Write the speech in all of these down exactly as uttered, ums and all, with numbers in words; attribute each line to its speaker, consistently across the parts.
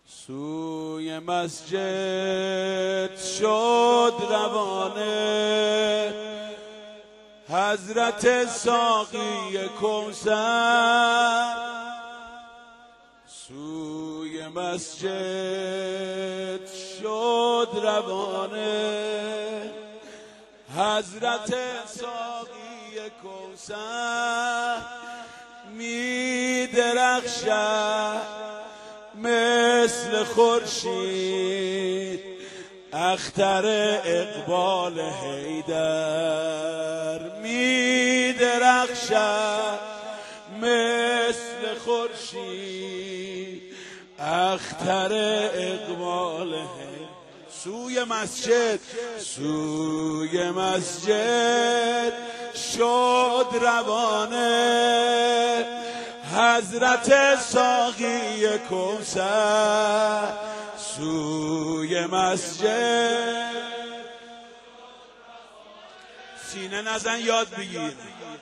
Speaker 1: سوی مسجد شد روانه حضرت ساقی کوثر. سوی مسجد شد روانه حضرت ساقی کوثر. می درخشد مثل خورشید اختر اقبال حیدر. می درخشد مثل خورشید اختر اقبال حیدر. سوی مسجد سوی مسجد شد روانه حضرت ساقی کوثر. سوی مسجد سینه نزن یاد بگیر.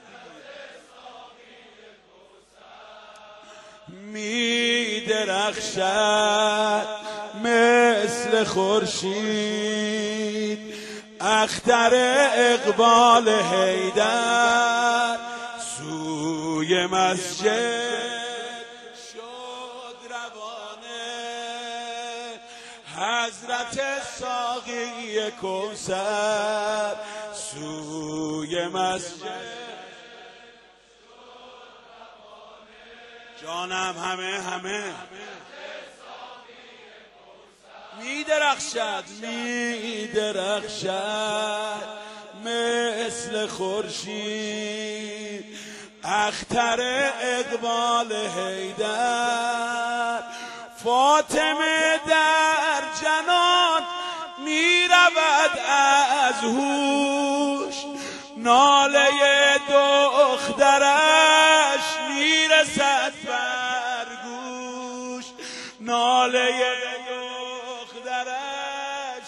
Speaker 1: می درخشد مثل خورشید اختر اقبال حیدر. سوی مسجد شد روانه حضرت ساقی کوثر. سوی مسجد جانم همه همه می درخشد می درخشد مثل خورشید اختر اقبال حیدر. فاطمه در جنان می رود از هوش ناله دخترش می رسد بر گوش. ناله دخترش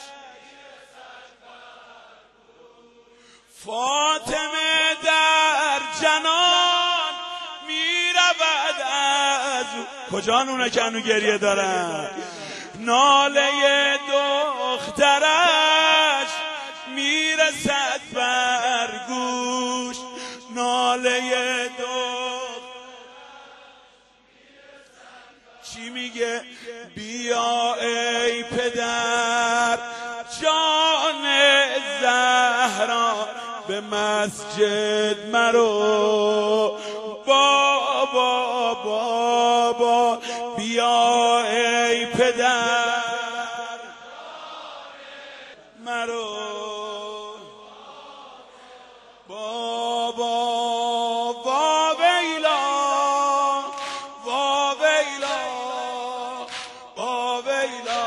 Speaker 1: فاطمه در جنان می رود از کجانونه که هنو گریه دارن. ناله دخترش می رسد بر گوش. ناله دخترش چی میگه؟ بیا ای پدر جان زهرا به مسجد مرو. بابا بابا بیا ای پدر مرو. بابا وا ویلا وا ویلا وا ویلا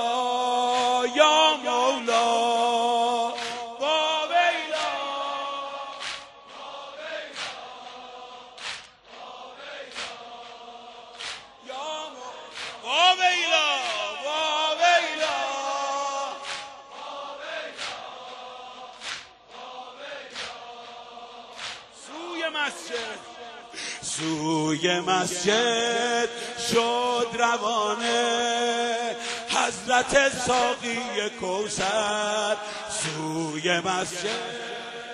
Speaker 1: یا مولا. وا ویلا وا ویلا وا ویلا. سوی مسجد سوی مسجد شد روانه حضرت ساقی کوثر. سوی مسجد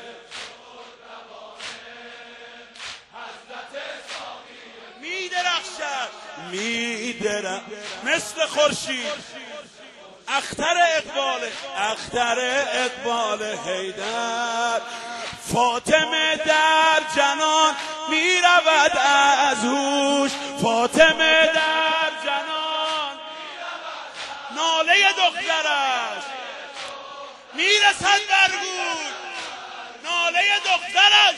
Speaker 1: می درخشد می درخشد مثل خورشید اختر اقبال اختر اقبال حیدر. فاطمه در جنان می رود از هوش. فاطمه در جنان ناله دخترش می رسد بر گوش. ناله دخترش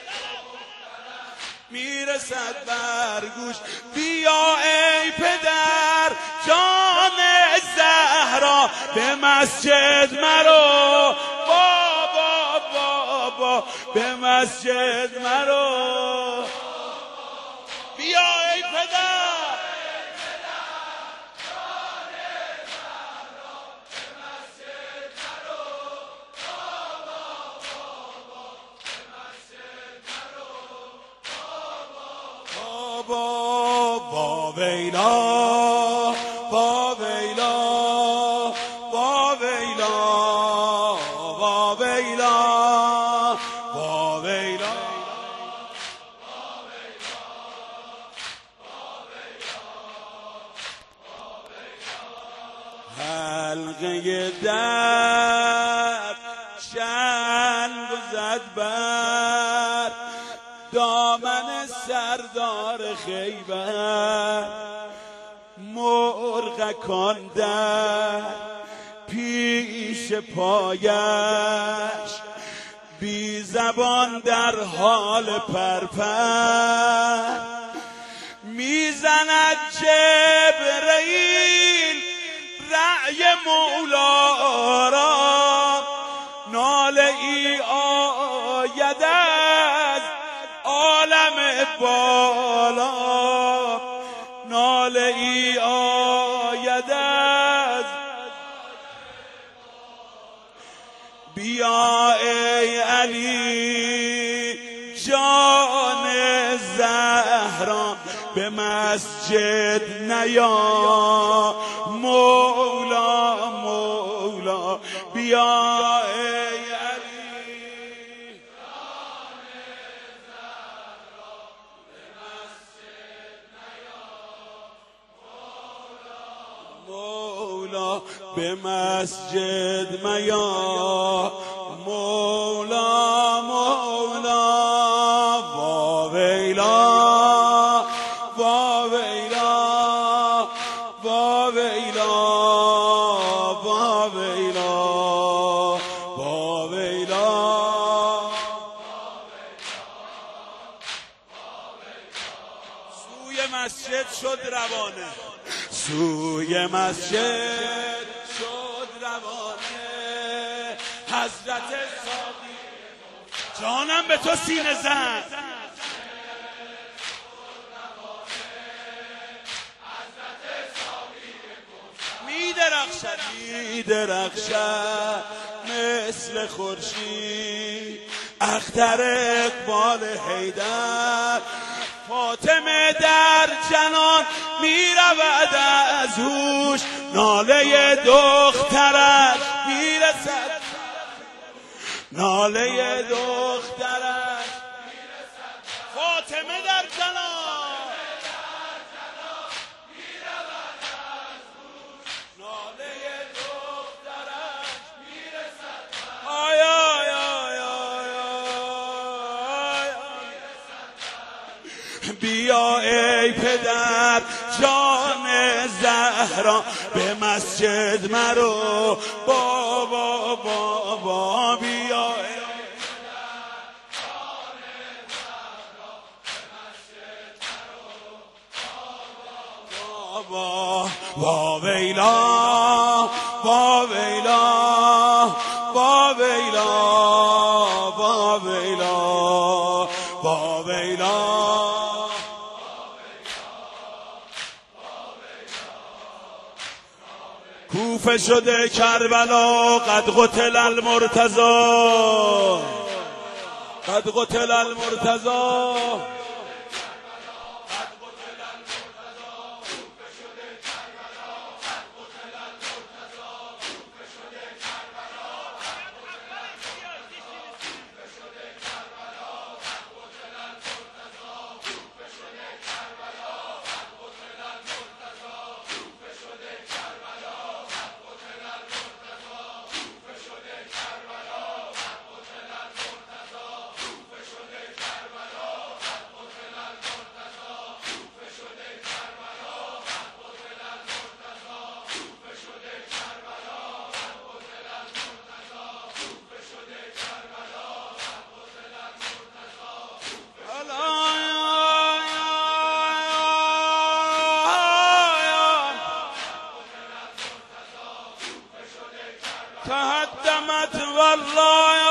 Speaker 1: می رسد بر گوش. بیا ای پدر جان زهرا به مسجد مرو. بابا بابا به مسجد مرو. بیا ای پدر بابا وا ویلا وا حلقه در چنگ زد بر دامن سردار خیبر، مرغکان در پیش پایش، بی زبان در حال پرپر، میزند جبرئیل رأی مولا را، ناله ای آید از عالم بالا، ناله ای آید از بیا ای علی جان زهرا، به مسجد نیا مولا مولا، بیا ای علی جان زهرا، به مسجد نیا مولا مولا، به مسجد میا مولا مولا، واویلا واویلا واویلا واویلا واویلا، سوی مسجد شد روانه، سوی مسجد شد روانه، حضرت ساقی جانم به تو سینه زن، میدرخشد میدرخشد مثل خورشید اختر اقبال حیدر، فاطمه در جنان میرود از هوش، ناله دخترش میرسد، ناله دخترش میرسد، فاطمه در جنان میرود از هوش، ناله دخترش میرسد، آی آی آی آی آی، بیا ای پدر جان زهرا، به مسجد مرو بابا بابا، بیا ای پدر جان زهرا، به مسجد مرو بابا بابا، واویلا واویلا واویلا واویلا واویلا، کوفه شده کربلا، قد قتل المرتضی، قد قتل المرتضی، تهدمت والله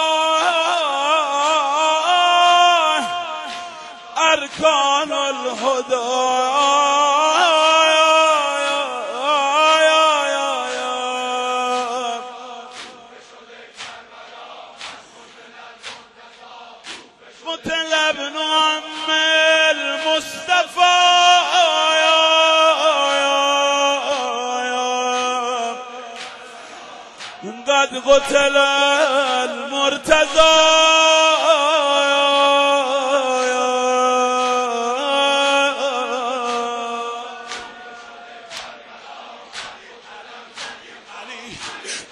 Speaker 1: ارکان الهدى، مطلب نعم المصطفى، قد قتل المرتضى،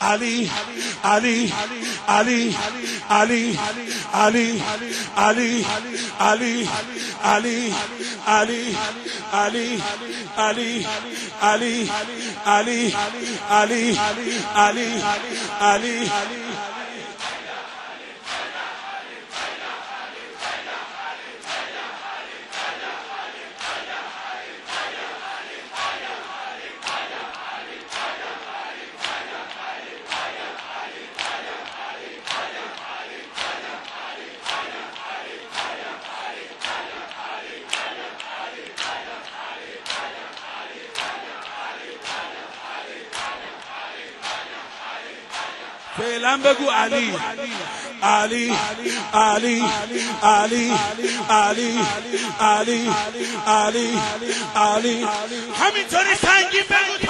Speaker 1: علی علی علی علی علی علی علی علی علی علی علی علی علی علی علی علی فعلا بگو علی علی علی علی علی علی علی علی همینطوری سنگین بگو.